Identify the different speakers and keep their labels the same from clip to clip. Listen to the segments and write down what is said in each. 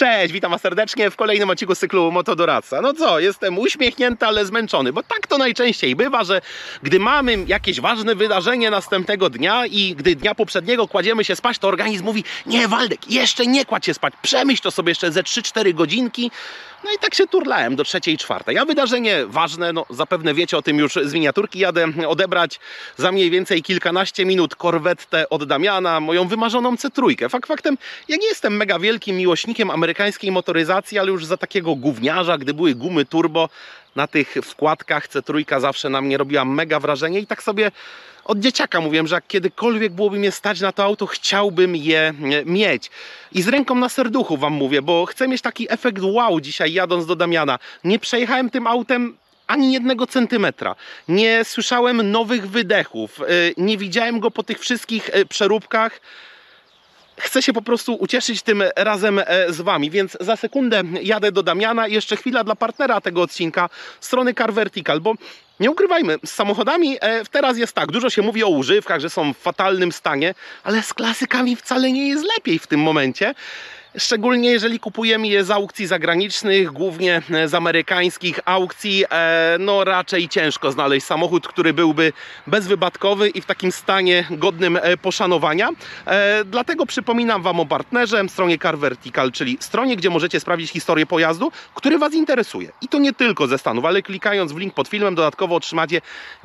Speaker 1: Cześć, witam was serdecznie w kolejnym odcinku z cyklu Motodoradca. No co, jestem uśmiechnięty, ale zmęczony, bo tak to najczęściej bywa, że gdy mamy jakieś ważne wydarzenie następnego dnia i gdy dnia poprzedniego kładziemy się spać, to organizm mówi: nie, Waldek, jeszcze nie kładź się spać, przemyśl to sobie jeszcze ze 3-4 godzinki. No i tak się turlałem do 3-4. A wydarzenie ważne, no zapewne wiecie o tym już z miniaturki, jadę odebrać za mniej więcej kilkanaście minut korwettę od Damiana, moją wymarzoną C3. Faktem, ja nie jestem mega wielkim miłośnikiem amerykańskiej motoryzacji, ale już za takiego gówniarza, gdy były gumy turbo na tych wkładkach, C3 zawsze na mnie robiła mega wrażenie i tak sobie od dzieciaka mówiłem, że jak kiedykolwiek byłoby mnie stać na to auto, chciałbym je mieć. I z ręką na serduchu wam mówię, bo chcę mieć taki efekt wow dzisiaj jadąc do Damiana. Nie przejechałem tym autem ani 1 centymetra. Nie słyszałem nowych wydechów. Nie widziałem go po tych wszystkich przeróbkach. Chcę się po prostu ucieszyć tym razem z wami, więc za sekundę jadę do Damiana. Jeszcze chwila dla partnera tego odcinka, strony Car Vertical, bo nie ukrywajmy, z samochodami teraz jest tak, dużo się mówi o używkach, że są w fatalnym stanie, ale z klasykami wcale nie jest lepiej w tym momencie. Szczególnie jeżeli kupujemy je z aukcji zagranicznych, głównie z amerykańskich aukcji, no raczej ciężko znaleźć samochód, który byłby bezwypadkowy i w takim stanie godnym poszanowania. Dlatego przypominam wam o partnerze, stronie Car Vertical, czyli stronie, gdzie możecie sprawdzić historię pojazdu, który was interesuje. I to nie tylko ze Stanów, ale klikając w link pod filmem dodatkowo otrzymacie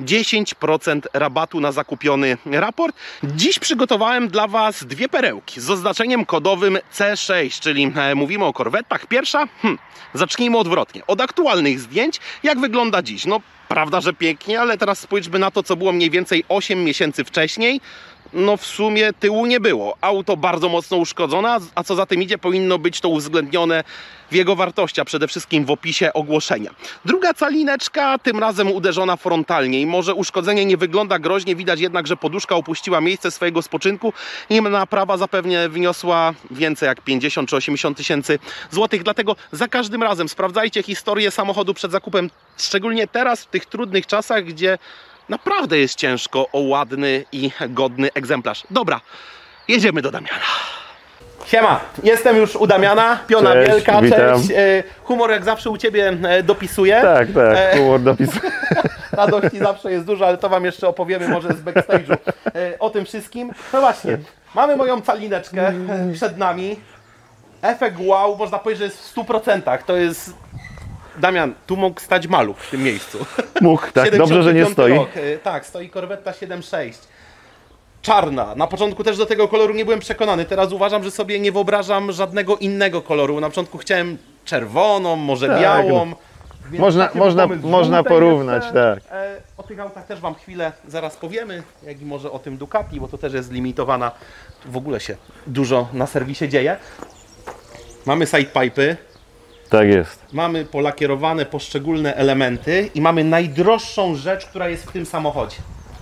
Speaker 1: 10% rabatu na zakupiony raport. Dziś przygotowałem dla was dwie perełki z oznaczeniem kodowym C6. Czyli mówimy o korwettach. Pierwsza, zacznijmy odwrotnie. Od aktualnych zdjęć, jak wygląda dziś. No, prawda, że pięknie, ale teraz spójrzmy na to, co było mniej więcej 8 miesięcy wcześniej. No w sumie tyłu nie było. Auto bardzo mocno uszkodzone, a co za tym idzie, powinno być to uwzględnione w jego wartości, a przede wszystkim w opisie ogłoszenia. Druga calineczka, tym razem uderzona frontalnie i może uszkodzenie nie wygląda groźnie, widać jednak, że poduszka opuściła miejsce swojego spoczynku i naprawa zapewne wyniosła więcej jak 50 czy 80 tysięcy złotych, dlatego za każdym razem sprawdzajcie historię samochodu przed zakupem, szczególnie teraz w tych trudnych czasach, gdzie naprawdę jest ciężko o ładny i godny egzemplarz. Dobra, jedziemy do Damiana. Siema, jestem już u Damiana, piona
Speaker 2: cześć,
Speaker 1: wielka,
Speaker 2: witam.
Speaker 1: cześć. Humor jak zawsze u ciebie dopisuje.
Speaker 2: Tak, humor dopisuje.
Speaker 1: Radości zawsze jest dużo, ale to wam jeszcze opowiemy może z backstage'u o tym wszystkim. No właśnie, mamy moją calineczkę przed nami. Efekt wow, można powiedzieć, że jest w 100%. To jest... Damian, tu mógł stać maluch w tym miejscu.
Speaker 2: Mógł, tak, dobrze, że nie stoi.
Speaker 1: Rok. Tak, stoi korwetta 7.6. Czarna. Na początku też do tego koloru nie byłem przekonany. Teraz uważam, że sobie nie wyobrażam żadnego innego koloru. Na początku chciałem czerwoną, może
Speaker 2: tak,
Speaker 1: białą.
Speaker 2: Można porównać, tak.
Speaker 1: O tych autach też wam chwilę zaraz powiemy, jak i może o tym Ducati, bo to też jest limitowana. W ogóle się dużo na serwisie dzieje. Mamy sidepipe'y.
Speaker 2: Tak jest.
Speaker 1: Mamy polakierowane poszczególne elementy i mamy najdroższą rzecz, która jest w tym samochodzie.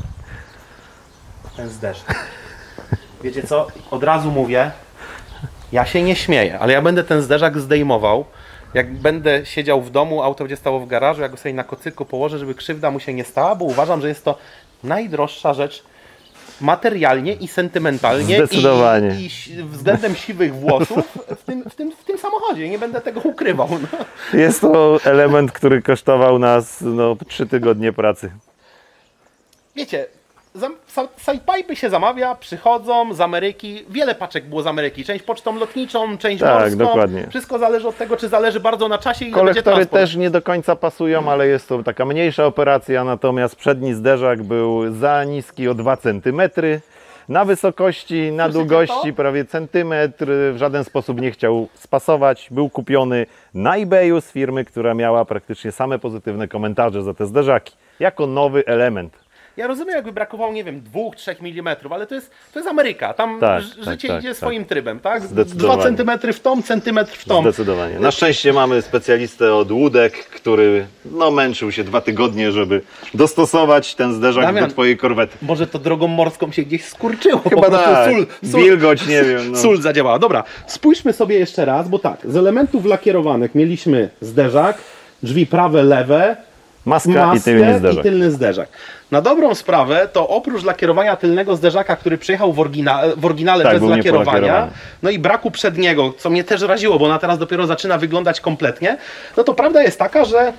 Speaker 1: Ten zderzak. Wiecie co? Od razu mówię, ja się nie śmieję, ale ja będę ten zderzak zdejmował. Jak będę siedział w domu, auto będzie stało w garażu, ja go sobie na kocyku położę, żeby krzywda mu się nie stała, bo uważam, że jest to najdroższa rzecz materialnie i sentymentalnie i względem siwych włosów w tym samochodzie. Nie będę tego ukrywał. No.
Speaker 2: Jest to element, który kosztował nas 3 tygodnie pracy.
Speaker 1: Wiecie, sidepipe'y się zamawia, przychodzą z Ameryki. Wiele paczek było z Ameryki. Część pocztą lotniczą, część morską.
Speaker 2: Dokładnie.
Speaker 1: Wszystko zależy od tego, czy zależy bardzo na czasie i
Speaker 2: kolektory też nie do końca pasują, ale jest to taka mniejsza operacja, natomiast przedni zderzak był za niski o 2 cm. Na wysokości, na długości prawie centymetr, w żaden sposób nie chciał spasować. Był kupiony na eBayu z firmy, która miała praktycznie same pozytywne komentarze za te zderzaki. Jako nowy element.
Speaker 1: Ja rozumiem, jakby brakowało, nie wiem, 2-3 mm, ale to jest Ameryka. Tam życie idzie swoim trybem, tak? 2 cm w tom, centymetr w tom.
Speaker 2: Zdecydowanie. Na szczęście mamy specjalistę od łódek, który męczył się 2 tygodnie, żeby dostosować ten zderzak do twojej korwety.
Speaker 1: Może to drogą morską się gdzieś skurczyło.
Speaker 2: Chyba tak. Wilgoć, nie wiem.
Speaker 1: Sól zadziałała. Dobra, spójrzmy sobie jeszcze raz, bo tak, z elementów lakierowanych mieliśmy zderzak, drzwi prawe, lewe,
Speaker 2: Maska i tylny zderzak.
Speaker 1: Na dobrą sprawę, to oprócz lakierowania tylnego zderzaka, który przyjechał w oryginale
Speaker 2: Tak,
Speaker 1: bez
Speaker 2: był
Speaker 1: lakierowania,
Speaker 2: niepolakierowany.
Speaker 1: no i braku przedniego, co mnie też raziło, bo ona teraz dopiero zaczyna wyglądać kompletnie, no to prawda jest taka, że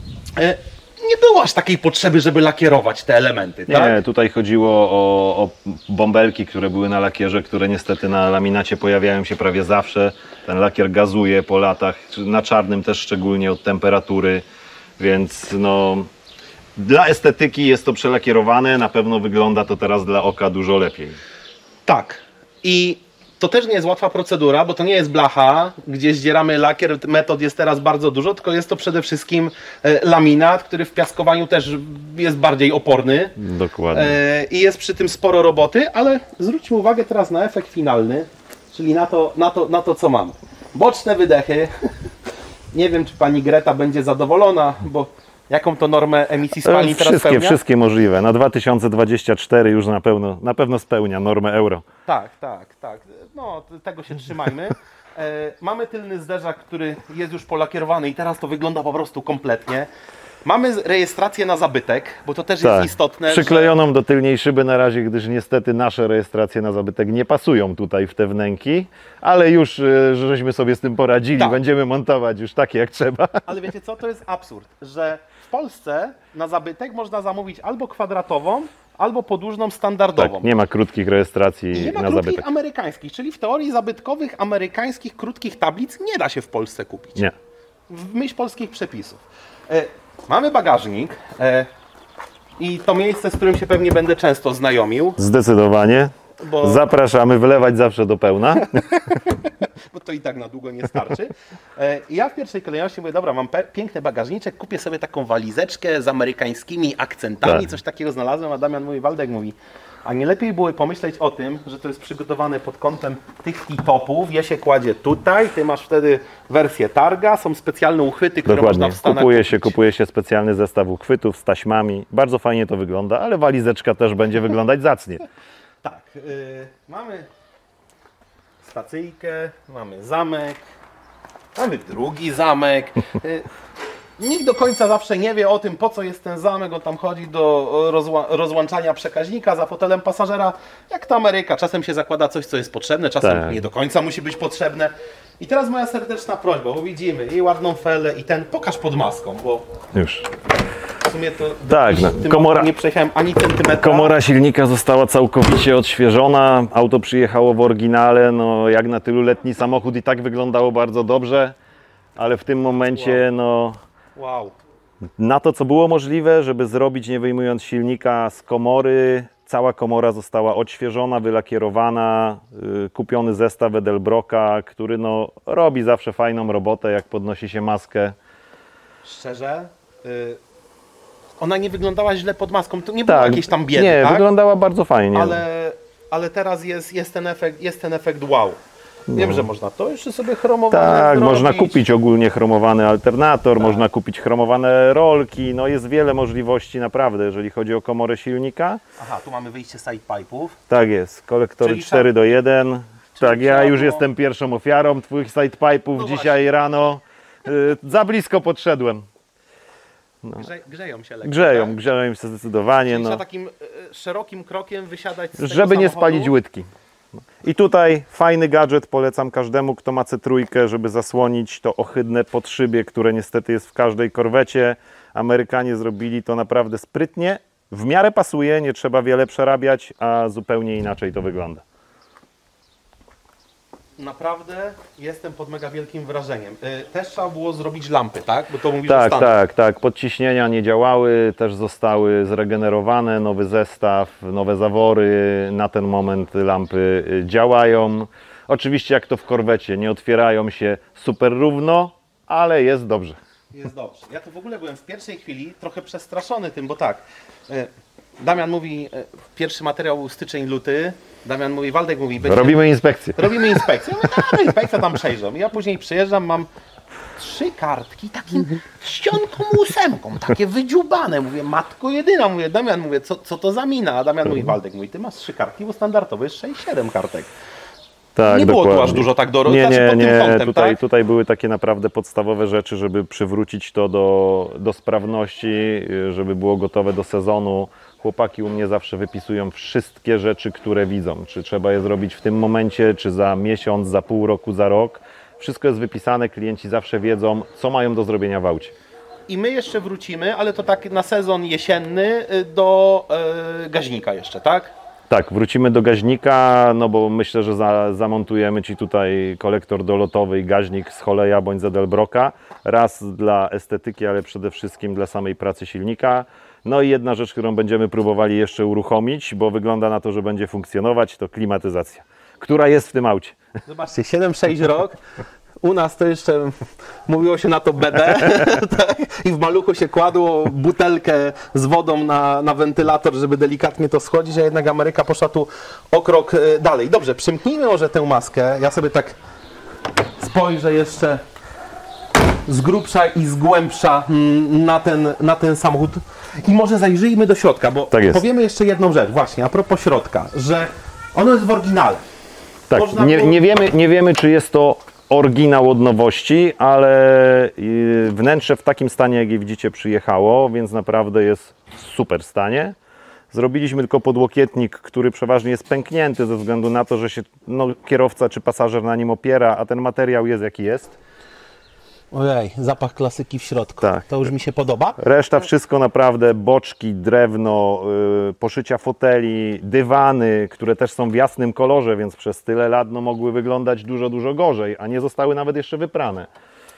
Speaker 1: nie było aż takiej potrzeby, żeby lakierować te elementy, tak?
Speaker 2: Nie, tutaj chodziło o bąbelki, które były na lakierze, które niestety na laminacie pojawiają się prawie zawsze. Ten lakier gazuje po latach, na czarnym też szczególnie od temperatury, więc no dla estetyki jest to przelakierowane, na pewno wygląda to teraz dla oka dużo lepiej.
Speaker 1: Tak. I to też nie jest łatwa procedura, bo to nie jest blacha, gdzie zdzieramy lakier. Metod jest teraz bardzo dużo, tylko jest to przede wszystkim laminat, który w piaskowaniu też jest bardziej oporny.
Speaker 2: Dokładnie.
Speaker 1: I jest przy tym sporo roboty, ale zwróćmy uwagę teraz na efekt finalny, czyli na to co mam. Boczne wydechy. Nie wiem, czy pani Greta będzie zadowolona, bo jaką to normę emisji spalin teraz spełnia?
Speaker 2: Wszystkie możliwe. Na 2024 już na pewno spełnia normę euro.
Speaker 1: Tak. No, tego się trzymajmy. Mamy tylny zderzak, który jest już polakierowany i teraz to wygląda po prostu kompletnie. Mamy rejestrację na zabytek, bo to też jest istotne.
Speaker 2: Przyklejoną do tylniej szyby na razie, gdyż niestety nasze rejestracje na zabytek nie pasują tutaj w te wnęki, ale już żeśmy sobie z tym poradzili,
Speaker 1: Tak.
Speaker 2: Będziemy montować już takie jak trzeba.
Speaker 1: Ale wiecie co, to jest absurd, że w Polsce na zabytek można zamówić albo kwadratową, albo podłużną standardową.
Speaker 2: Tak, nie ma krótkich rejestracji
Speaker 1: I nie ma
Speaker 2: na
Speaker 1: krótkich
Speaker 2: zabytek.
Speaker 1: amerykańskich, czyli w teorii zabytkowych amerykańskich krótkich tablic nie da się w Polsce kupić.
Speaker 2: Nie.
Speaker 1: W myśl polskich przepisów. Mamy bagażnik i to miejsce, z którym się pewnie będę często znajomił.
Speaker 2: Zdecydowanie.
Speaker 1: Bo...
Speaker 2: Zapraszamy, wylewać zawsze do pełna.
Speaker 1: bo to i tak na długo nie starczy. Ja w pierwszej kolejności mówię, dobra, mam piękny bagażniczek, kupię sobie taką walizeczkę z amerykańskimi akcentami,
Speaker 2: Tak.
Speaker 1: coś takiego znalazłem, a Damian mówi, Waldek mówi, a nie lepiej było pomyśleć o tym, że to jest przygotowane pod kątem tych topów, je się kładzie tutaj, ty masz wtedy wersję targa, są specjalne uchwyty, które
Speaker 2: Dokładnie.
Speaker 1: można w Stanach
Speaker 2: Kupuje się specjalny zestaw uchwytów z taśmami. Bardzo fajnie to wygląda, ale walizeczka też będzie wyglądać zacnie.
Speaker 1: Tak, mamy stacyjkę, mamy zamek, mamy drugi zamek. Nikt do końca zawsze nie wie o tym, po co jest ten zamek, on tam chodzi do rozłączania przekaźnika za fotelem pasażera, jak to Ameryka. Czasem się zakłada coś, co jest potrzebne, czasem
Speaker 2: Tak.
Speaker 1: nie do końca musi być potrzebne. I teraz moja serdeczna prośba, bo widzimy i ładną felę i pokaż pod maską, bo
Speaker 2: Już.
Speaker 1: w sumie to
Speaker 2: Tak, no,
Speaker 1: tym
Speaker 2: komora-
Speaker 1: nie przejechałem ani centymetra.
Speaker 2: Komora silnika została całkowicie odświeżona. Auto przyjechało w oryginale. No, jak na tylu letni samochód i tak wyglądało bardzo dobrze, ale w tym momencie no,
Speaker 1: Wow.
Speaker 2: na to, co było możliwe, żeby zrobić, nie wyjmując silnika z komory, cała komora została odświeżona, wylakierowana, kupiony zestaw Edelbrocka, który no, robi zawsze fajną robotę, jak podnosi się maskę.
Speaker 1: Szczerze, ona nie wyglądała źle pod maską, to nie było jakieś tam biedy,
Speaker 2: nie,
Speaker 1: tak?
Speaker 2: wyglądała bardzo fajnie.
Speaker 1: Ale teraz jest ten efekt wow. Wiem, że można to jeszcze sobie chromowane
Speaker 2: Tak,
Speaker 1: zrobić.
Speaker 2: można kupić ogólnie chromowany alternator, można kupić chromowane rolki, no jest wiele możliwości naprawdę, jeżeli chodzi o komorę silnika.
Speaker 1: Aha, tu mamy wyjście sidepipe'ów.
Speaker 2: Tak jest, kolektory
Speaker 1: Czyli
Speaker 2: 4:1. Tak, ja już
Speaker 1: trzeba
Speaker 2: jestem pierwszą ofiarą twoich sidepipe'ów
Speaker 1: No
Speaker 2: dzisiaj rano. Za blisko podszedłem.
Speaker 1: Grzeją się lekko.
Speaker 2: Grzeją się zdecydowanie.
Speaker 1: Czyli
Speaker 2: No.
Speaker 1: trzeba takim szerokim krokiem wysiadać z tego
Speaker 2: Żeby nie
Speaker 1: samochodu.
Speaker 2: spalić łydki. I tutaj fajny gadżet, polecam każdemu, kto ma C3, żeby zasłonić to ohydne podszybie, które niestety jest w każdej korwecie. Amerykanie zrobili to naprawdę sprytnie. W miarę pasuje, nie trzeba wiele przerabiać, a zupełnie inaczej to wygląda.
Speaker 1: Naprawdę jestem pod mega wielkim wrażeniem. Też trzeba było zrobić lampy, tak? Bo to mówisz o Stanach.
Speaker 2: Tak. Podciśnienia nie działały, też zostały zregenerowane, nowy zestaw, nowe zawory. Na ten moment lampy działają. Oczywiście jak to w korwecie, nie otwierają się super równo, ale jest dobrze.
Speaker 1: Jest dobrze. Ja to w ogóle byłem w pierwszej chwili trochę przestraszony tym, bo tak, Damian mówi, pierwszy materiał był styczeń, luty, Damian mówi, Waldek mówi,
Speaker 2: Robimy inspekcję.
Speaker 1: robimy inspekcję. Ja mówię, dobra, inspekcja tam przejrzą. Ja później przyjeżdżam, mam 3 kartki takim ścianką 8, takie wydziubane. Mówię, matko jedyna, mówię, Damian, mówię, co to za mina? A Damian mówi, Waldek mówi, ty masz 3 kartki, bo standardowo jest 6-7 kartek.
Speaker 2: Tak,
Speaker 1: nie było tu
Speaker 2: dokładnie.
Speaker 1: aż dużo tak do
Speaker 2: Nie,
Speaker 1: znaczy pod tym kątem,
Speaker 2: tutaj,
Speaker 1: tak?
Speaker 2: tutaj były takie naprawdę podstawowe rzeczy, żeby przywrócić to do sprawności, żeby było gotowe do sezonu. Chłopaki u mnie zawsze wypisują wszystkie rzeczy, które widzą. Czy trzeba je zrobić w tym momencie, czy za miesiąc, za pół roku, za rok. Wszystko jest wypisane, klienci zawsze wiedzą, co mają do zrobienia w aucie.
Speaker 1: I my jeszcze wrócimy, ale to tak na sezon jesienny do gaźnika jeszcze, tak?
Speaker 2: Tak, wrócimy do gaźnika, no bo myślę, że zamontujemy Ci tutaj kolektor dolotowy i gaźnik z Holeja bądź z Edelbroka. Raz dla estetyki, ale przede wszystkim dla samej pracy silnika. No i jedna rzecz, którą będziemy próbowali jeszcze uruchomić, bo wygląda na to, że będzie funkcjonować, to klimatyzacja, która jest w tym aucie.
Speaker 1: Zobaczcie, 7-6 rok. U nas to jeszcze mówiło się na to BD tak? I w maluchu się kładło butelkę z wodą na wentylator, żeby delikatnie to schodzić, a jednak Ameryka poszła tu o krok dalej. Dobrze, przymknijmy może tę maskę. Ja sobie tak spojrzę jeszcze z grubsza i z głębsza na ten samochód i może zajrzyjmy do środka, bo
Speaker 2: Tak jest.
Speaker 1: powiemy jeszcze jedną rzecz właśnie a propos środka, że ono jest w oryginale.
Speaker 2: Tak,
Speaker 1: Można było-
Speaker 2: nie wiemy, czy jest to oryginał od nowości, ale wnętrze w takim stanie, jak je widzicie, przyjechało, więc naprawdę jest w super stanie. Zrobiliśmy tylko podłokietnik, który przeważnie jest pęknięty ze względu na to, że się kierowca czy pasażer na nim opiera, a ten materiał jest jaki jest.
Speaker 1: Ojej, zapach klasyki w środku.
Speaker 2: Tak.
Speaker 1: To już mi się podoba.
Speaker 2: Reszta wszystko naprawdę, boczki, drewno, poszycia foteli, dywany, które też są w jasnym kolorze, więc przez tyle lat mogły wyglądać dużo gorzej, a nie zostały nawet jeszcze wyprane.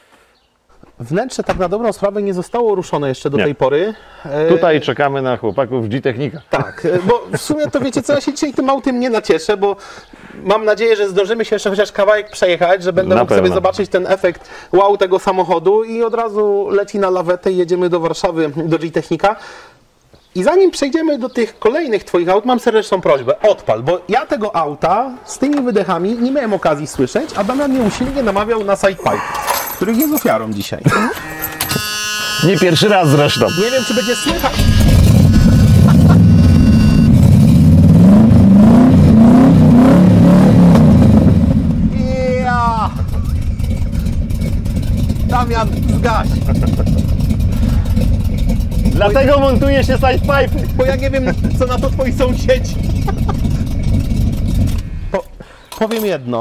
Speaker 1: Wnętrze tak na dobrą sprawę nie zostało ruszone jeszcze do
Speaker 2: Nie.
Speaker 1: tej pory.
Speaker 2: Tutaj czekamy na chłopaków z G-Technika.
Speaker 1: Tak, bo w sumie to wiecie co, ja się dzisiaj tym autem nie nacieszę, bo mam nadzieję, że zdążymy się jeszcze chociaż kawałek przejechać, że będę
Speaker 2: Na
Speaker 1: mógł sobie
Speaker 2: pewno.
Speaker 1: zobaczyć ten efekt wow tego samochodu i od razu leci na lawetę i jedziemy do Warszawy, do G-Technika. I zanim przejdziemy do tych kolejnych Twoich aut, mam serdeczną prośbę, odpal, bo ja tego auta z tymi wydechami nie miałem okazji słyszeć, a Damian mnie usilnie namawiał na sidepipe, których jest ofiarą dzisiaj.
Speaker 2: Nie pierwszy raz zresztą.
Speaker 1: Nie wiem, czy będzie słychać. Ja! Damian, zgaś!
Speaker 2: Dlatego montuje się sidepipe.
Speaker 1: Bo ja nie wiem, co na to twoi sąsiedzi. Powiem jedno.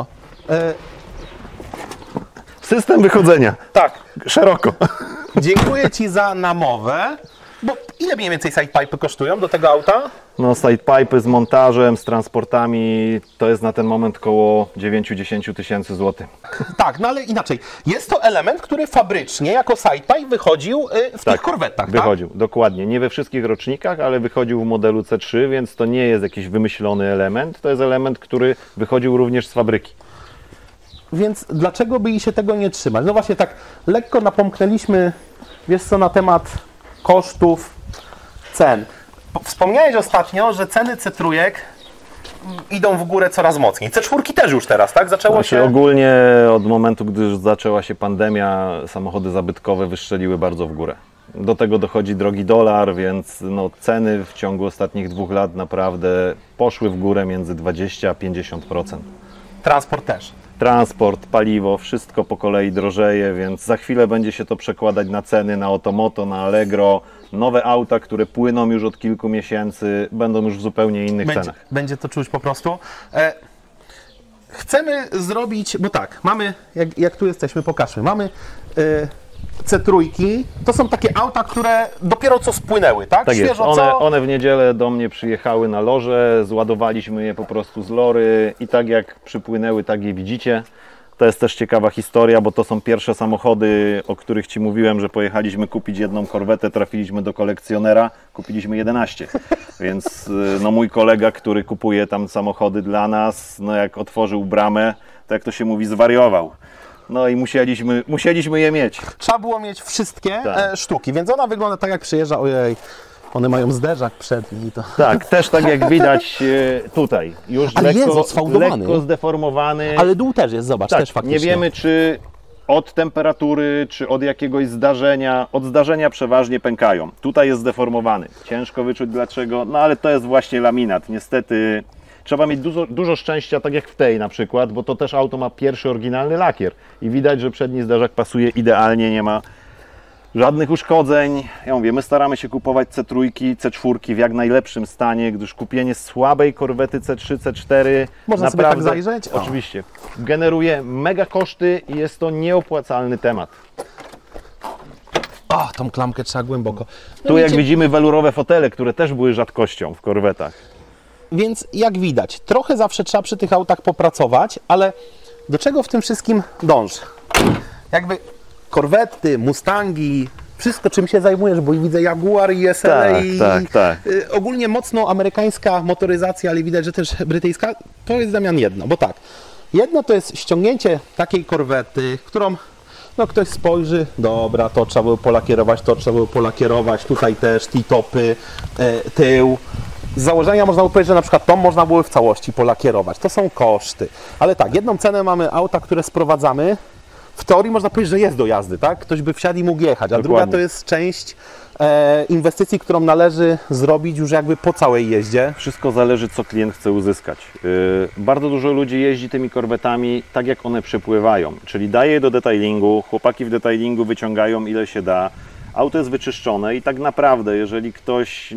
Speaker 2: System wychodzenia.
Speaker 1: Tak,
Speaker 2: Szeroko.
Speaker 1: dziękuję Ci za namowę. Bo ile mniej więcej sidepipe kosztują do tego auta?
Speaker 2: No sidepipe z montażem, z transportami, to jest na ten moment około 9-10 tysięcy złotych.
Speaker 1: Tak, no ale inaczej. Jest to element, który fabrycznie jako sidepipe wychodził w tych korwetach,
Speaker 2: Wychodził, dokładnie. Nie we wszystkich rocznikach, ale wychodził w modelu C3, więc to nie jest jakiś wymyślony element. To jest element, który wychodził również z fabryki.
Speaker 1: Więc dlaczego by się tego nie trzymać? No właśnie tak lekko napomknęliśmy, wiesz co, na temat kosztów, cen. Wspomniałeś ostatnio, że ceny C3 idą w górę coraz mocniej. C4 też już teraz, tak? Zaczęło
Speaker 2: Znaczy,
Speaker 1: się...
Speaker 2: ogólnie od momentu, gdy już zaczęła się pandemia, samochody zabytkowe wystrzeliły bardzo w górę. Do tego dochodzi drogi dolar, więc ceny w ciągu ostatnich 2 lat naprawdę poszły w górę między 20 a 50%.
Speaker 1: Transport też.
Speaker 2: Transport, paliwo, wszystko po kolei drożeje, więc za chwilę będzie się to przekładać na ceny, na Otomoto, na Allegro. Nowe auta, które płyną już od kilku miesięcy, będą już w zupełnie innych cenach.
Speaker 1: Będzie to czuć po prostu. Chcemy zrobić, bo tak, mamy, jak tu jesteśmy, pokażmy, mamy C3, to są takie auta, które dopiero co spłynęły, tak?
Speaker 2: Tak jest,
Speaker 1: Świeżo
Speaker 2: one w niedzielę do mnie przyjechały na loże, zładowaliśmy je po prostu z lory i tak jak przypłynęły, tak je widzicie. To jest też ciekawa historia, bo to są pierwsze samochody, o których Ci mówiłem, że pojechaliśmy kupić jedną korwetę, trafiliśmy do kolekcjonera, kupiliśmy 11. Więc mój kolega, który kupuje tam samochody dla nas, jak otworzył bramę, to jak to się mówi, zwariował. No i musieliśmy je mieć.
Speaker 1: Trzeba było mieć wszystkie
Speaker 2: Tak.
Speaker 1: sztuki, więc ona wygląda tak jak przyjeżdża, ojej, one mają zderzak przedni i to...
Speaker 2: Tak, też tak jak widać tutaj, już
Speaker 1: Ale jest osfałdowany.
Speaker 2: lekko zdeformowany.
Speaker 1: Ale dół też jest, zobacz,
Speaker 2: Tak,
Speaker 1: też faktycznie.
Speaker 2: nie wiemy, czy od temperatury, czy od jakiegoś zdarzenia. Od zdarzenia przeważnie pękają. Tutaj jest zdeformowany. Ciężko wyczuć dlaczego, ale to jest właśnie laminat. Niestety trzeba mieć dużo szczęścia, tak jak w tej na przykład, bo to też auto ma pierwszy oryginalny lakier i widać, że przedni zderzak pasuje idealnie, nie ma żadnych uszkodzeń. Ja mówię, my staramy się kupować C3, C4 w jak najlepszym stanie, gdyż kupienie słabej korwety C3, C4
Speaker 3: Można sobie tak zajrzeć? O.
Speaker 2: Oczywiście. Generuje mega koszty i jest to nieopłacalny temat.
Speaker 3: O, tą klamkę trzeba głęboko. No
Speaker 2: Tu jak
Speaker 3: wiecie,
Speaker 2: widzimy welurowe fotele, które też były rzadkością w korwetach.
Speaker 3: Więc jak widać, trochę zawsze trzeba przy tych autach popracować, ale do czego w tym wszystkim dążę? Jakby korwety, Mustangi, wszystko czym się zajmujesz, bo widzę Jaguar i SLA
Speaker 2: Tak.
Speaker 3: Ogólnie mocno amerykańska motoryzacja, ale widać, że też brytyjska, to jest Damian jedno, bo tak, jedno to jest ściągnięcie takiej korwety, którą no ktoś spojrzy, dobra, to trzeba było polakierować, to trzeba było polakierować, tutaj też T-topy, tył. Z założenia można by powiedzieć, że na przykład tą można było w całości polakierować. To są koszty. Ale tak, jedną cenę mamy auta, które sprowadzamy. W teorii można powiedzieć, że jest do jazdy, tak? Ktoś by wsiadł i mógł jechać. A druga to jest część inwestycji, którą należy zrobić już jakby po całej jeździe.
Speaker 2: Wszystko zależy, co klient chce uzyskać. Bardzo dużo ludzi jeździ tymi korwetami tak, jak one przepływają. Czyli daje je do detailingu, chłopaki w detailingu wyciągają ile się da. Auto jest wyczyszczone i tak naprawdę, jeżeli ktoś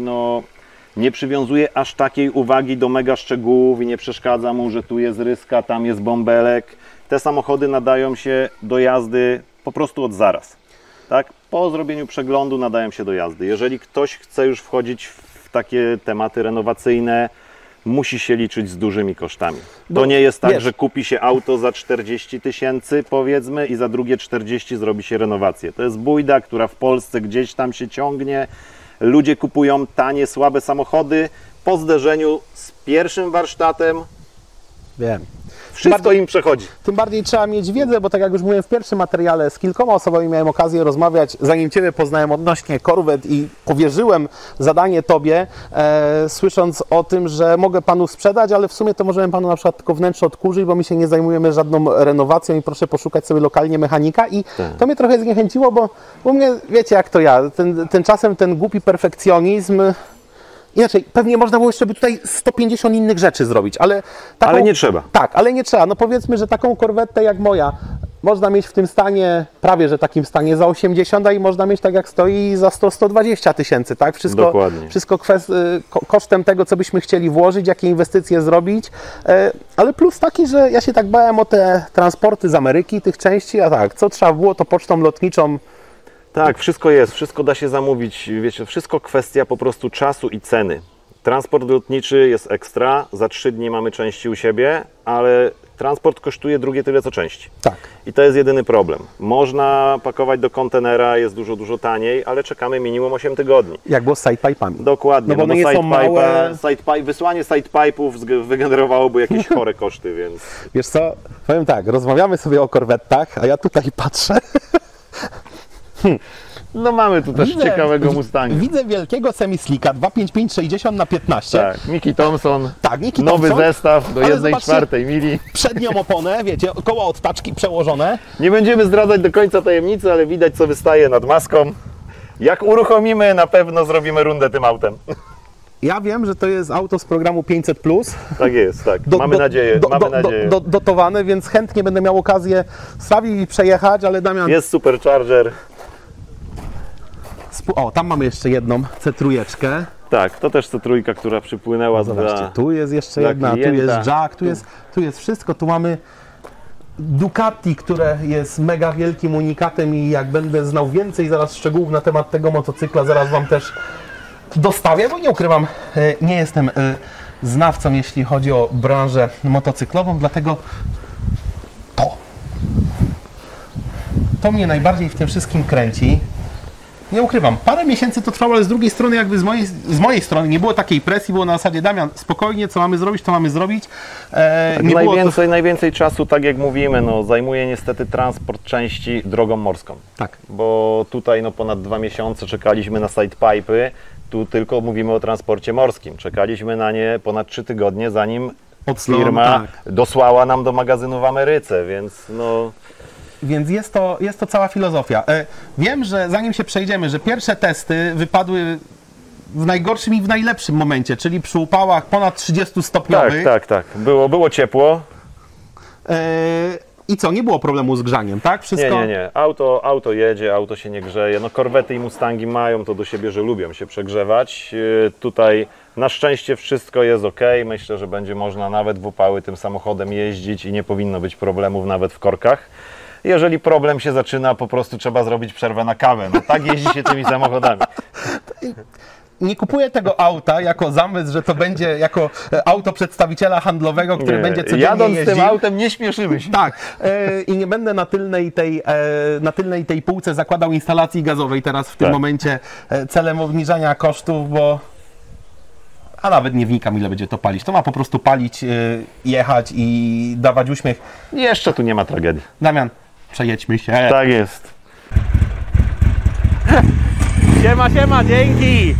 Speaker 2: nie przywiązuje aż takiej uwagi do mega szczegółów i nie przeszkadza mu, że tu jest ryska, tam jest bąbelek. Te samochody nadają się do jazdy po prostu od zaraz. Tak? Po zrobieniu przeglądu nadają się do jazdy. Jeżeli ktoś chce już wchodzić w takie tematy renowacyjne, musi się liczyć z dużymi kosztami. To nie jest tak, że kupi się auto za 40 000 powiedzmy i za drugie 40 zrobi się renowację. To jest bujda, która w Polsce gdzieś tam się ciągnie. Ludzie kupują tanie, słabe samochody po zderzeniu z pierwszym warsztatem.
Speaker 3: Wiem.
Speaker 2: Wszystko im przechodzi.
Speaker 3: Tym bardziej trzeba mieć wiedzę, bo tak jak już mówiłem w pierwszym materiale, z kilkoma osobami miałem okazję rozmawiać, zanim Ciebie poznałem odnośnie korwet i powierzyłem zadanie Tobie, słysząc o tym, że mogę Panu sprzedać, ale w sumie to możemy Panu na przykład tylko wnętrze odkurzyć, bo my się nie zajmujemy żadną renowacją i proszę poszukać sobie lokalnie mechanika i to mnie trochę zniechęciło, bo u mnie, wiecie jak to ja, czasem ten głupi perfekcjonizm. Inaczej, pewnie można było jeszcze by tutaj 150 innych rzeczy zrobić, ale...
Speaker 2: Ale nie trzeba.
Speaker 3: Tak, ale nie trzeba. No powiedzmy, że taką korwetę jak moja można mieć w tym stanie, prawie że takim stanie za 80, a i można mieć tak jak stoi za 100-120 tysięcy, tak?
Speaker 2: Dokładnie.
Speaker 3: Wszystko kosztem tego, co byśmy chcieli włożyć, jakie inwestycje zrobić, ale plus taki, że ja się tak bałem o te transporty z Ameryki, tych części, a tak, co trzeba było, to pocztą lotniczą.
Speaker 2: Tak, wszystko jest, wszystko da się zamówić, wiecie, wszystko kwestia po prostu czasu i ceny. Transport lotniczy jest ekstra, za 3 dni mamy części u siebie, ale transport kosztuje drugie tyle co części.
Speaker 3: Tak.
Speaker 2: I to jest jedyny problem. Można pakować do kontenera, jest dużo taniej, ale czekamy minimum 8 tygodni.
Speaker 3: Jak było z sidepipe'ami.
Speaker 2: Dokładnie,
Speaker 3: No bo one nie są małe.
Speaker 2: Wysłanie sidepipe'ów wygenerowałoby jakieś chore koszty, więc...
Speaker 3: Wiesz co, powiem tak, rozmawiamy sobie o korwetach, a ja tutaj patrzę.
Speaker 2: No mamy tu też ciekawego Mustanga.
Speaker 3: Widzę wielkiego semi-slika 255/60 na 15.
Speaker 2: Tak, Mickey Thompson,
Speaker 3: Tak, Nicky
Speaker 2: nowy
Speaker 3: Thompson,
Speaker 2: zestaw do
Speaker 3: ale
Speaker 2: 1/4 mili.
Speaker 3: Przednią oponę, wiecie, koło od taczki przełożone.
Speaker 2: Nie będziemy zdradzać do końca tajemnicy, ale widać co wystaje nad maską. Jak uruchomimy, na pewno zrobimy rundę tym autem.
Speaker 3: Ja wiem, że to jest auto z programu 500+.
Speaker 2: Tak jest, tak. Mamy nadzieję.
Speaker 3: Dotowane, więc chętnie będę miał okazję stawić i przejechać, ale Damian...
Speaker 2: Jest Supercharger.
Speaker 3: O, tam mamy jeszcze jedną C3.
Speaker 2: Tak, to też C3, która przypłynęła
Speaker 3: Zobaczcie, tu jest jeszcze
Speaker 2: dla
Speaker 3: jedna,
Speaker 2: klienta.
Speaker 3: tu jest Jack, tu jest wszystko, tu mamy Ducati, które jest mega wielkim unikatem i jak będę znał więcej zaraz szczegółów na temat tego motocykla, zaraz Wam też dostawię, bo nie ukrywam, nie jestem znawcą, jeśli chodzi o branżę motocyklową, dlatego to mnie najbardziej w tym wszystkim kręci. Nie ukrywam, parę miesięcy to trwało, ale z drugiej strony jakby z mojej strony nie było takiej presji, było na zasadzie Damian, spokojnie, co mamy zrobić, to mamy zrobić.
Speaker 2: Najwięcej czasu, tak jak mówimy, zajmuje niestety transport części drogą morską.
Speaker 3: Tak.
Speaker 2: Bo tutaj ponad 2 miesiące czekaliśmy na sidepipe'y, tu tylko mówimy o transporcie morskim. Czekaliśmy na nie ponad 3 tygodnie, zanim firma dosłała nam do magazynu w Ameryce, więc
Speaker 3: Więc jest to cała filozofia. Wiem, że zanim się przejdziemy, że pierwsze testy wypadły w najgorszym i w najlepszym momencie, czyli przy upałach ponad 30 stopniowych.
Speaker 2: Tak. Było ciepło.
Speaker 3: I co, nie było problemu z grzaniem, tak? Wszystko?
Speaker 2: Nie. Auto jedzie, auto się nie grzeje. No korwety i Mustangi mają to do siebie, że lubią się przegrzewać. Tutaj na szczęście wszystko jest ok. Myślę, że będzie można nawet w upały tym samochodem jeździć i nie powinno być problemów nawet w korkach. Jeżeli problem się zaczyna, po prostu trzeba zrobić przerwę na kawę. No tak jeździ się tymi samochodami.
Speaker 3: Nie kupuję tego auta jako zamysł, że to będzie jako auto przedstawiciela handlowego, który będzie codziennie
Speaker 2: jadąc
Speaker 3: jeździł.
Speaker 2: tym autem nie śmieszymy się.
Speaker 3: Tak, i nie będę na tylnej tej półce zakładał instalacji gazowej teraz w tym momencie celem obniżania kosztów, bo a nawet nie wnikam, ile będzie to palić. To ma po prostu palić, jechać i dawać uśmiech.
Speaker 2: Jeszcze tu nie ma tragedii.
Speaker 3: Damian, przejedźmy się.
Speaker 2: Tak jest.
Speaker 1: Siema, dzięki!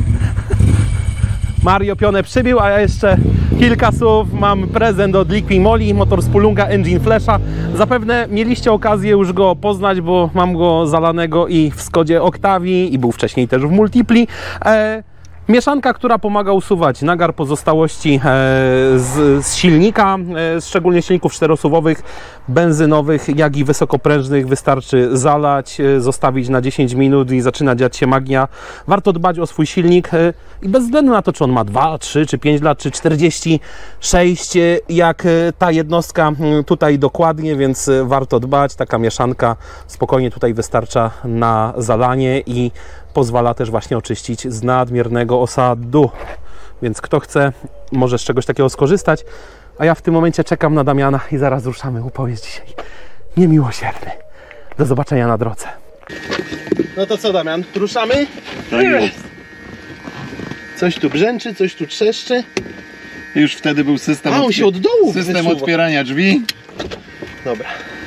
Speaker 1: Mario Pionę przybił, a ja jeszcze kilka słów. Mam prezent od Liqui Moly, motor z Pulunga Engine Flasha. Zapewne mieliście okazję już go poznać, bo mam go zalanego i w Skodzie Octavii i był wcześniej też w Multipli. Mieszanka, która pomaga usuwać nagar pozostałości z silnika, szczególnie silników czterosuwowych, benzynowych, jak i wysokoprężnych. Wystarczy zalać, zostawić na 10 minut i zaczyna dziać się magia. Warto dbać o swój silnik i bez względu na to, czy on ma 2, 3, czy 5 lat, czy 46, jak ta jednostka tutaj dokładnie, więc warto dbać. Taka mieszanka spokojnie tutaj wystarcza na zalanie i pozwala też właśnie oczyścić z nadmiernego osadu. Więc kto chce, może z czegoś takiego skorzystać. A ja w tym momencie czekam na Damiana i zaraz ruszamy. Upał jest dzisiaj niemiłosierny. Do zobaczenia na drodze. No to co, Damian? Ruszamy?
Speaker 2: Tak jest.
Speaker 1: Coś tu brzęczy, coś tu trzeszczy.
Speaker 2: Już wtedy był system,
Speaker 1: A on się od dołu
Speaker 2: system
Speaker 1: wyczuwa.
Speaker 2: otwierania drzwi.
Speaker 1: Dobra.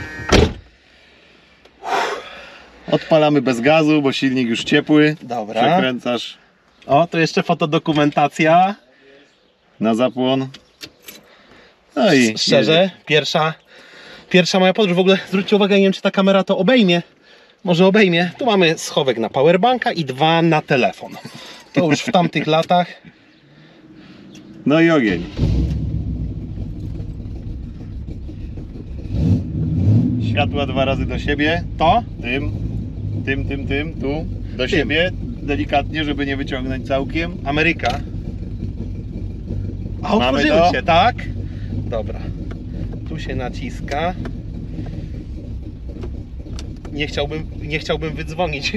Speaker 2: Odpalamy bez gazu, bo silnik już ciepły.
Speaker 1: Dobra.
Speaker 2: Przekręcasz
Speaker 1: O, to jeszcze fotodokumentacja.
Speaker 2: na zapłon. No i
Speaker 1: Szczerze, pierwsza moja podróż. W ogóle zwróćcie uwagę, nie wiem, czy ta kamera to obejmie. Może obejmie. Tu mamy schowek na powerbanka i 2 na telefon. To już w tamtych latach.
Speaker 2: No i ogień. Światła 2 razy do siebie.
Speaker 1: To?
Speaker 2: Tym, tu. Do siebie. Delikatnie, żeby nie wyciągnąć całkiem.
Speaker 1: Ameryka. A
Speaker 2: Mamy
Speaker 1: otworzyły
Speaker 2: to?
Speaker 1: się, tak? Dobra. Tu się naciska. Nie chciałbym wydzwonić.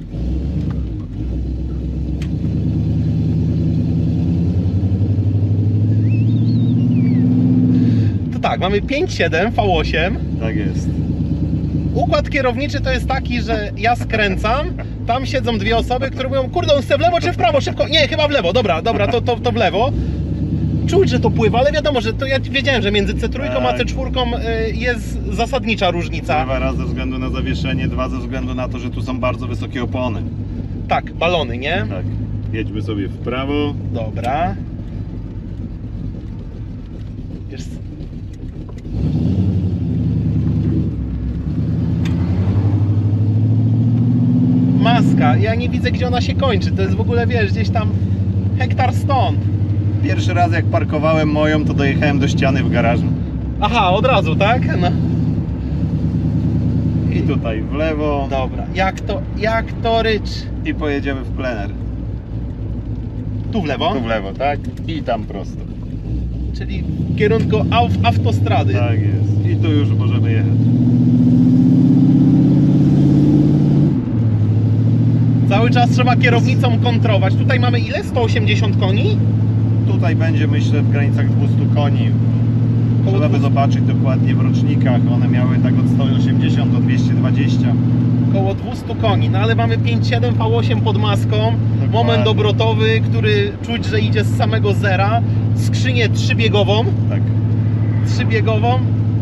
Speaker 1: To tak, mamy 5.7 V8.
Speaker 2: Tak jest.
Speaker 1: Układ kierowniczy to jest taki, że ja skręcam, tam siedzą 2 osoby, które mówią, kurde, on chce w lewo czy w prawo, szybko, nie, chyba w lewo, dobra, to w lewo. Czuć, że to pływa, ale wiadomo, że to ja wiedziałem, że między C3 a C4 jest zasadnicza różnica.
Speaker 2: 2 razy ze względu na zawieszenie, 2 ze względu na to, że tu są bardzo wysokie opony.
Speaker 1: Tak, balony, nie?
Speaker 2: Tak. Jedźmy sobie w prawo.
Speaker 1: Dobra. Jest. Maska, ja nie widzę, gdzie ona się kończy, to jest w ogóle, wiesz, gdzieś tam hektar stąd.
Speaker 2: Pierwszy raz jak parkowałem moją, to dojechałem do ściany w garażu.
Speaker 1: Aha, od razu, tak? No.
Speaker 2: I tutaj w lewo.
Speaker 1: Dobra, jak to rycz?
Speaker 2: I pojedziemy w plener.
Speaker 1: Tu w lewo?
Speaker 2: Tu w lewo, tak? I tam prosto.
Speaker 1: Czyli w kierunku autostrady.
Speaker 2: Tak jest. I tu już możemy jechać.
Speaker 1: Cały czas trzeba kierownicą kontrować. Tutaj mamy ile? 180 koni?
Speaker 2: Tutaj będzie, myślę, w granicach 200 koni. Trzeba by zobaczyć dokładnie w rocznikach. One miały tak od 180 do 220.
Speaker 1: Około 200 koni, no ale mamy 5.7 V8 pod maską. Moment obrotowy, który czuć, że idzie z samego zera. Skrzynię 3-biegową.
Speaker 2: Tak.
Speaker 1: 3-biegową.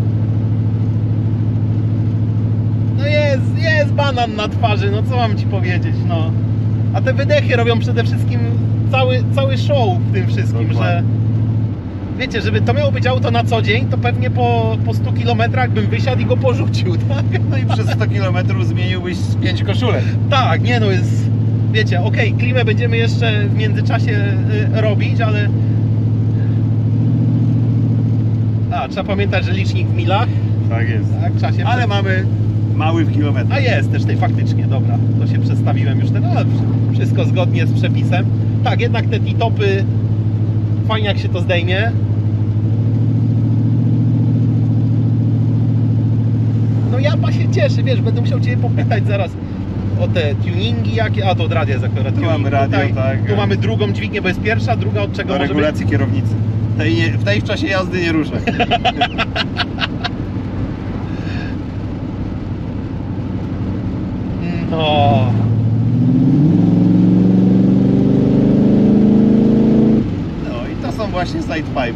Speaker 1: No jest banan na twarzy, no co mam ci powiedzieć, no. A te wydechy robią przede wszystkim cały show w tym wszystkim,
Speaker 2: Dokładnie.
Speaker 1: że wiecie, żeby to miało być auto na co dzień, to pewnie po 100 km bym wysiadł i go porzucił, tak?
Speaker 2: No i przez 100 km zmieniłbyś z 5 koszulek.
Speaker 1: Tak, nie no, jest wiecie, okej, klimę będziemy jeszcze w międzyczasie robić, ale... Trzeba pamiętać, że licznik w milach.
Speaker 2: Tak jest.
Speaker 1: Tak, trzeba się
Speaker 2: Ale mamy mały w kilometrach.
Speaker 1: A jest też tej faktycznie, dobra, to się przestawiłem już ten, ale wszystko zgodnie z przepisem. Tak, jednak te T-topy, fajnie jak się to zdejmie. No Japa się cieszy, wiesz, będę musiał Cię popytać zaraz o te tuningi jakie, to od radia jest akurat tuning.
Speaker 2: mamy radio,
Speaker 1: tutaj,
Speaker 2: tak.
Speaker 1: Tu mamy drugą dźwignię, bo jest pierwsza, druga od czego
Speaker 2: Do
Speaker 1: może
Speaker 2: regulacji kierownicy. W tej w czasie jazdy nie ruszaj.
Speaker 1: No.
Speaker 2: No i to są właśnie side pipe.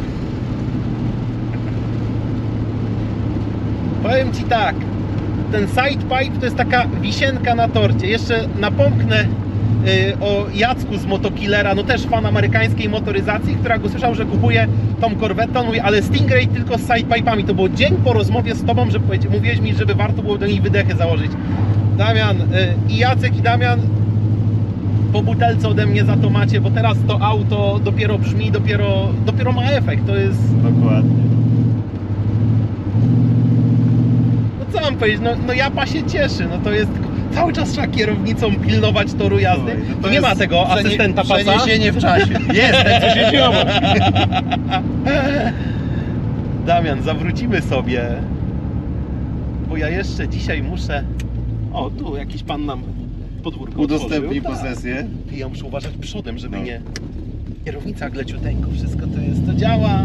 Speaker 1: Powiem Ci tak, ten side pipe to jest taka wisienka na torcie. Jeszcze napomknę o Jacku z Motokillera, no też fan amerykańskiej motoryzacji, która go słyszał, że kupuje tą Corvetę. On mówi, ale Stingray tylko z side pipe'ami. To było dzień po rozmowie z Tobą, że mówiłeś mi, żeby warto było do niej wydechy założyć. Damian, i Jacek, i Damian, po butelce ode mnie za to macie, bo teraz to auto dopiero brzmi, dopiero ma efekt. To jest...
Speaker 2: Dokładnie.
Speaker 1: No co mam powiedzieć, no Japa się cieszy, no to jest tylko... Cały czas trzeba kierownicą pilnować toru jazdy.
Speaker 2: No
Speaker 1: Tu nie ma tego asystenta pasa.
Speaker 2: Przeniesienie w czasie. Jest, ten co siedzi obok.
Speaker 1: Damian, zawrócimy sobie, bo ja jeszcze dzisiaj muszę... O, tu jakiś pan nam podwórko
Speaker 2: Udostępnij
Speaker 1: otworzył.
Speaker 2: posesję.
Speaker 1: Tak. Ja muszę uważać przodem, żeby
Speaker 2: No.
Speaker 1: nie... Kierownica leciuteńko, wszystko to działa.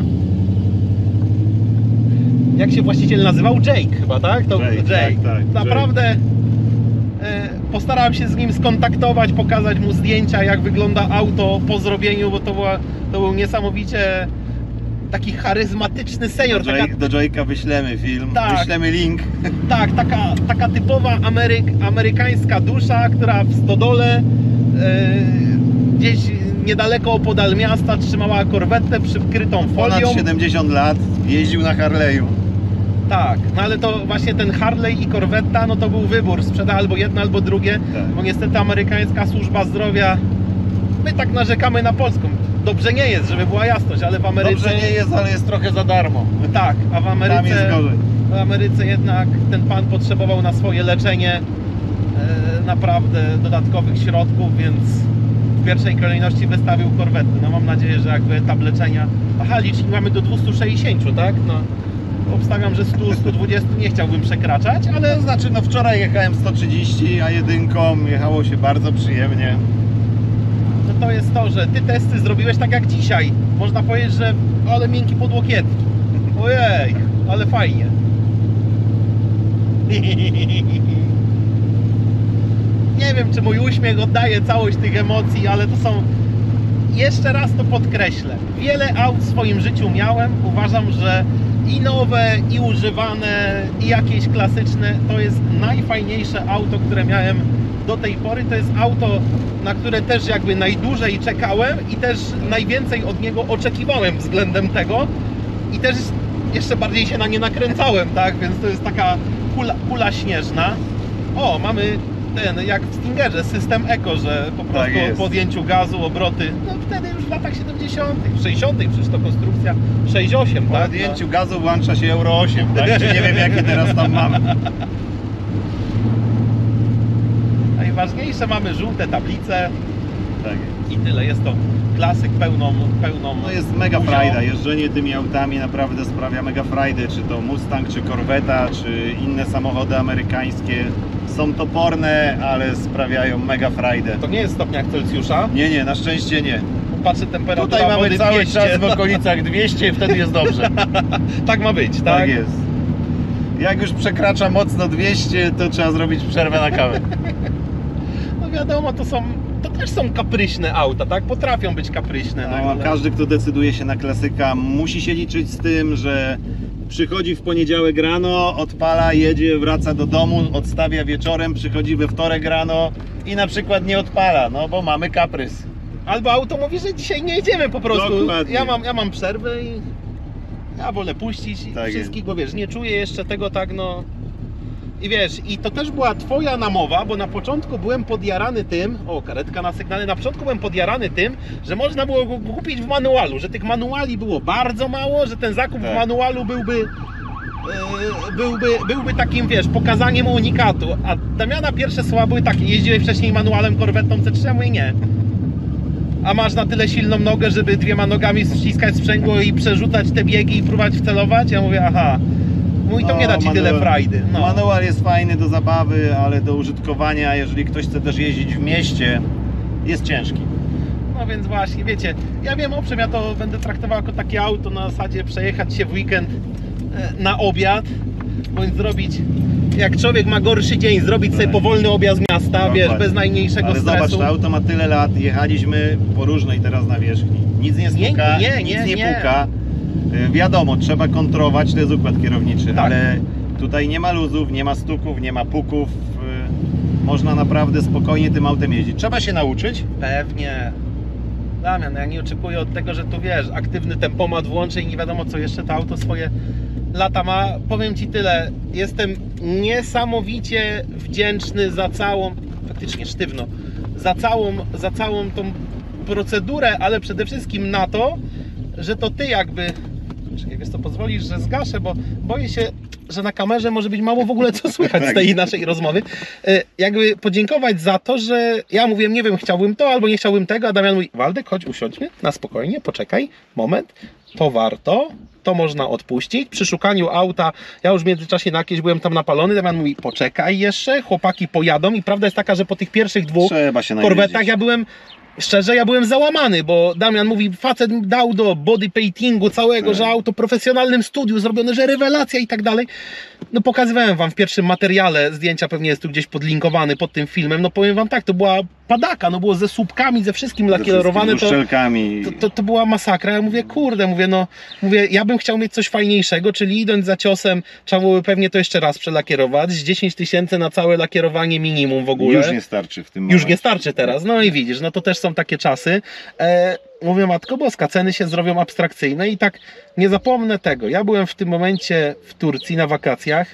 Speaker 1: Jak się właściciel nazywał? Jake chyba, tak? To
Speaker 2: Jake, tak,
Speaker 1: Naprawdę postarałem się z nim skontaktować, pokazać mu zdjęcia, jak wygląda auto po zrobieniu, bo to był niesamowicie taki charyzmatyczny senior.
Speaker 2: Do Jake'a wyślemy film,
Speaker 1: Tak.
Speaker 2: wyślemy link.
Speaker 1: Tak, taka typowa amerykańska dusza, która w stodole gdzieś niedaleko opodal miasta trzymała korwetę przykrytą folią.
Speaker 2: Ponad 70 lat, jeździł na Harley'u.
Speaker 1: Tak, no ale to właśnie ten Harley i korweta, no to był wybór, sprzeda albo jedno, albo drugie,
Speaker 2: Tak.
Speaker 1: bo niestety amerykańska służba zdrowia, my tak narzekamy na polską, dobrze nie jest, żeby była jasność, ale w Ameryce...
Speaker 2: Dobrze nie jest, ale jest trochę za darmo.
Speaker 1: Tak, a w
Speaker 2: Tam jest
Speaker 1: Ameryce,
Speaker 2: gorzej.
Speaker 1: w Ameryce jednak ten pan potrzebował na swoje leczenie naprawdę dodatkowych środków, więc w pierwszej kolejności wystawił korwetę. No mam nadzieję, że jakby etap leczenia... Aha, licznik mamy do 260, tak? No, obstawiam, że 100-120 nie chciałbym przekraczać, ale...
Speaker 2: To znaczy, no wczoraj jechałem 130, a jedynką jechało się bardzo przyjemnie.
Speaker 1: No to jest to, że ty testy zrobiłeś tak jak dzisiaj. Można powiedzieć, że ale miękki podłokietnik. Ojej, ale fajnie. Nie wiem, czy mój uśmiech oddaje całość tych emocji, ale to są... Jeszcze raz to podkreślę. Wiele aut w swoim życiu miałem. Uważam, że i nowe, i używane, i jakieś klasyczne to jest najfajniejsze auto, które miałem do tej pory. To jest auto, na które też jakby najdłużej czekałem i też najwięcej od niego oczekiwałem względem tego i też jeszcze bardziej się na nie nakręcałem, tak? Więc to jest taka kula śnieżna. O, mamy ten, jak w Stingerze, system Eco, że po prostu
Speaker 2: jest.
Speaker 1: po podjęciu gazu, obroty, no wtedy już w latach 70., 60., przecież to konstrukcja 6.8,
Speaker 2: Po
Speaker 1: tak?
Speaker 2: odjęciu gazu włącza się Euro 8, tak? Czy nie wiem, jakie teraz tam mamy.
Speaker 1: Najważniejsze, mamy żółte tablice
Speaker 2: Tak jest.
Speaker 1: i tyle, jest to klasyk pełną
Speaker 2: No jest mega
Speaker 1: buzią.
Speaker 2: frajda, jeżdżenie tymi autami naprawdę sprawia mega frajdę, czy to Mustang, czy Corvetta, czy inne samochody amerykańskie. Są toporne, ale sprawiają mega frajdę.
Speaker 1: To nie jest stopniak Celsjusza,
Speaker 2: Nie, na szczęście nie.
Speaker 1: patrzę temperatura
Speaker 2: Tutaj mamy
Speaker 1: wody
Speaker 2: cały
Speaker 1: 200.
Speaker 2: czas w okolicach 200 i wtedy jest dobrze.
Speaker 1: Tak ma być, tak?
Speaker 2: Tak jest. Jak już przekracza mocno 200, to trzeba zrobić przerwę na kawę.
Speaker 1: No wiadomo, to też są kapryśne auta, tak? Potrafią być kapryśne.
Speaker 2: No,
Speaker 1: ale...
Speaker 2: każdy, kto decyduje się na klasyka, musi się liczyć z tym, że przychodzi w poniedziałek rano, odpala, jedzie, wraca do domu, odstawia wieczorem, przychodzi we wtorek rano i na przykład nie odpala, no bo mamy kaprys.
Speaker 1: Albo auto mówi, że dzisiaj nie jedziemy po prostu.
Speaker 2: Dokładnie.
Speaker 1: Ja mam przerwę i ja wolę puścić
Speaker 2: Tak
Speaker 1: wszystkich, bo wiesz, nie czuję jeszcze tego tak, no I wiesz, i to też była twoja namowa, bo na początku byłem podjarany tym, o, karetka na sygnale, na początku byłem podjarany tym, że można było go kupić w manualu, że tych manuali było bardzo mało, że ten zakup w manualu byłby takim, wiesz, pokazaniem unikatu. A Damiana pierwsze słowa były takie: jeździłeś wcześniej manualem Corvetą C3? Ja mówię, nie. A masz na tyle silną nogę, żeby dwiema nogami ściskać sprzęgło i przerzucać te biegi i próbować wcelować? Ja mówię, aha. Mój to nie da ci tyle frajdy. No.
Speaker 2: Manual jest fajny do zabawy, ale do użytkowania, jeżeli ktoś chce też jeździć w mieście, jest ciężki.
Speaker 1: No więc właśnie, wiecie, ja wiem, owszem, ja to będę traktował jako takie auto na zasadzie przejechać się w weekend na obiad, bądź zrobić, jak człowiek ma gorszy dzień, zrobić sobie powolny objazd miasta, wiesz, bez najmniejszego
Speaker 2: ale
Speaker 1: stresu.
Speaker 2: Zobacz, to auto ma tyle lat, jechaliśmy po różnej teraz nawierzchni. Nic nie stuka, nic nie puka. Wiadomo, trzeba kontrolować, to jest układ kierowniczy,
Speaker 1: Tak.
Speaker 2: ale tutaj nie ma luzów, nie ma stuków, nie ma puków. Można naprawdę spokojnie tym autem jeździć. Trzeba się nauczyć.
Speaker 1: Pewnie. Damian, ja nie oczekuję od tego, że tu wiesz, aktywny tempomat włączę i nie wiadomo co jeszcze, to auto swoje lata ma. Powiem ci tyle, jestem niesamowicie wdzięczny za całą, faktycznie sztywno, za całą tą procedurę, ale przede wszystkim na to, że to ty jakby, czekaj, wiesz co, pozwolisz, że zgaszę, bo boję się, że na kamerze może być mało w ogóle co słychać z tej naszej rozmowy. Jakby podziękować za to, że ja mówiłem, nie wiem, chciałbym to albo nie chciałbym tego, a Damian mówi, Waldek, chodź, usiądźmy na spokojnie, poczekaj, moment, to warto, to można odpuścić. Przy szukaniu auta, ja już w międzyczasie na jakieś byłem tam napalony, Damian mówi, poczekaj jeszcze, chłopaki pojadą i prawda jest taka, że po tych pierwszych dwóch Corvetach ja byłem załamany, bo Damian mówi, facet dał do body paintingu całego, że auto w profesjonalnym studiu zrobione, że rewelacja i tak dalej. No pokazywałem wam w pierwszym materiale, zdjęcia pewnie jest tu gdzieś podlinkowany pod tym filmem, no powiem wam tak, to była padaka, no było ze słupkami, ze wszystkim lakierowane, to była masakra. Ja mówię, kurde, mówię, ja bym chciał mieć coś fajniejszego, czyli idąc za ciosem, trzeba byłoby pewnie to jeszcze raz przelakierować, z 10 000 na całe lakierowanie minimum w ogóle.
Speaker 2: Już nie starczy w tym momencie.
Speaker 1: Już nie starczy teraz, no i widzisz, no to też są takie czasy. Mówię, Matko Boska, ceny się zrobią abstrakcyjne i tak nie zapomnę tego. Ja byłem w tym momencie w Turcji na wakacjach.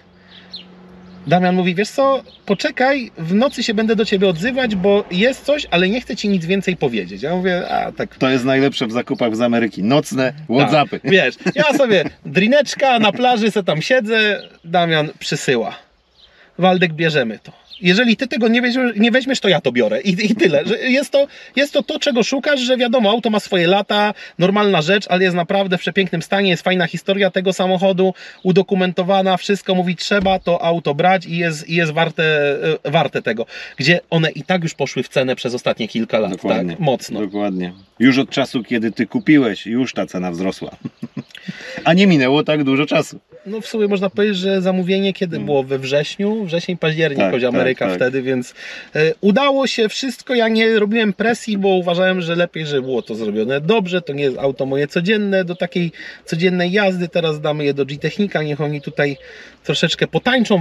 Speaker 1: Damian mówi, wiesz co, poczekaj, w nocy się będę do ciebie odzywać, bo jest coś, ale nie chcę ci nic więcej powiedzieć. Ja mówię, a tak.
Speaker 2: To jest najlepsze w zakupach z Ameryki. Nocne WhatsAppy.
Speaker 1: Tak, wiesz, ja sobie drineczka na plaży, se tam siedzę, Damian przysyła. Waldek, bierzemy to. Jeżeli ty tego nie weźmiesz, to ja to biorę. I tyle. Że jest to, czego szukasz, że wiadomo, auto ma swoje lata, normalna rzecz, ale jest naprawdę w przepięknym stanie, jest fajna historia tego samochodu, udokumentowana, wszystko mówi, trzeba to auto brać i jest warte tego. Gdzie one i tak już poszły w cenę przez ostatnie kilka lat.
Speaker 2: Dokładnie,
Speaker 1: tak? Mocno.
Speaker 2: Dokładnie. Już od czasu, kiedy ty kupiłeś, już ta cena wzrosła. A nie minęło tak dużo czasu.
Speaker 1: No w sumie można powiedzieć, że zamówienie kiedy było? We wrzesień, październik, choć Ameryka wtedy, więc udało się wszystko. Ja nie robiłem presji, bo uważałem, że lepiej, żeby było to zrobione dobrze. To nie jest auto moje codzienne, do takiej codziennej jazdy. Teraz damy je do G-Technika, niech oni tutaj troszeczkę potańczą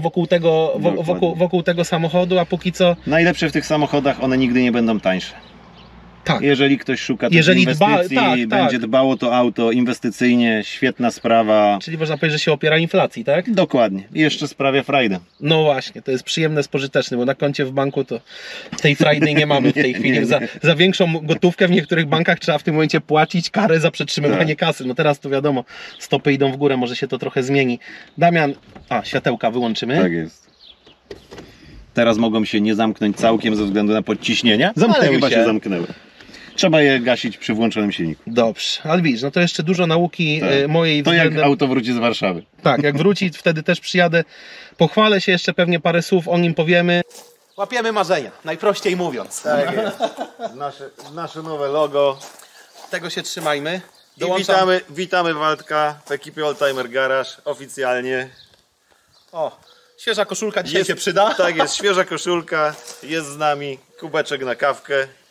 Speaker 1: wokół tego samochodu, a póki co...
Speaker 2: Najlepsze w tych samochodach, one nigdy nie będą tańsze.
Speaker 1: Tak.
Speaker 2: Jeżeli ktoś szuka inwestycji, będzie dbał o to auto inwestycyjnie, świetna sprawa.
Speaker 1: Czyli można powiedzieć, że się opiera inflacji, tak?
Speaker 2: Dokładnie. I jeszcze sprawia frajdę.
Speaker 1: No właśnie, to jest przyjemne, spożyteczne, bo na koncie w banku to tej frajdy nie mamy w tej chwili. Za większą gotówkę w niektórych bankach trzeba w tym momencie płacić karę za przetrzymywanie kasy. No teraz to wiadomo, stopy idą w górę, może się to trochę zmieni. Damian, światełka wyłączymy.
Speaker 2: Tak jest. Teraz mogą się nie zamknąć całkiem ze względu na podciśnienia, ale chyba się zamknęły. Trzeba je gasić przy włączonym silniku.
Speaker 1: Dobrze, ale widzisz, no to jeszcze dużo nauki mojej
Speaker 2: to względem... jak auto wróci z Warszawy.
Speaker 1: Tak, jak wróci, wtedy też przyjadę. Pochwalę się jeszcze, pewnie parę słów o nim powiemy. Łapiemy marzenia, najprościej mówiąc.
Speaker 2: Tak jest. Nasze nowe logo.
Speaker 1: Tego się trzymajmy.
Speaker 2: I witamy Waldka w ekipie Oldtimer Garage oficjalnie.
Speaker 1: O, świeża koszulka dzisiaj się przyda.
Speaker 2: Tak jest, świeża koszulka, jest z nami, kubeczek na kawkę.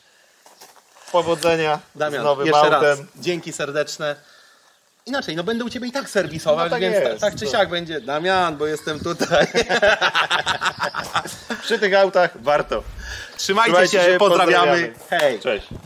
Speaker 2: Powodzenia
Speaker 1: Damian,
Speaker 2: z nowym
Speaker 1: jeszcze
Speaker 2: autem.
Speaker 1: Raz, dzięki serdeczne. Inaczej, no będę u ciebie i tak serwisować,
Speaker 2: tak
Speaker 1: więc
Speaker 2: jest,
Speaker 1: tak czy siak będzie. Damian, bo jestem tutaj.
Speaker 2: Przy tych autach warto.
Speaker 1: Trzymajcie się, pozdrawiamy.
Speaker 2: Hej. Cześć.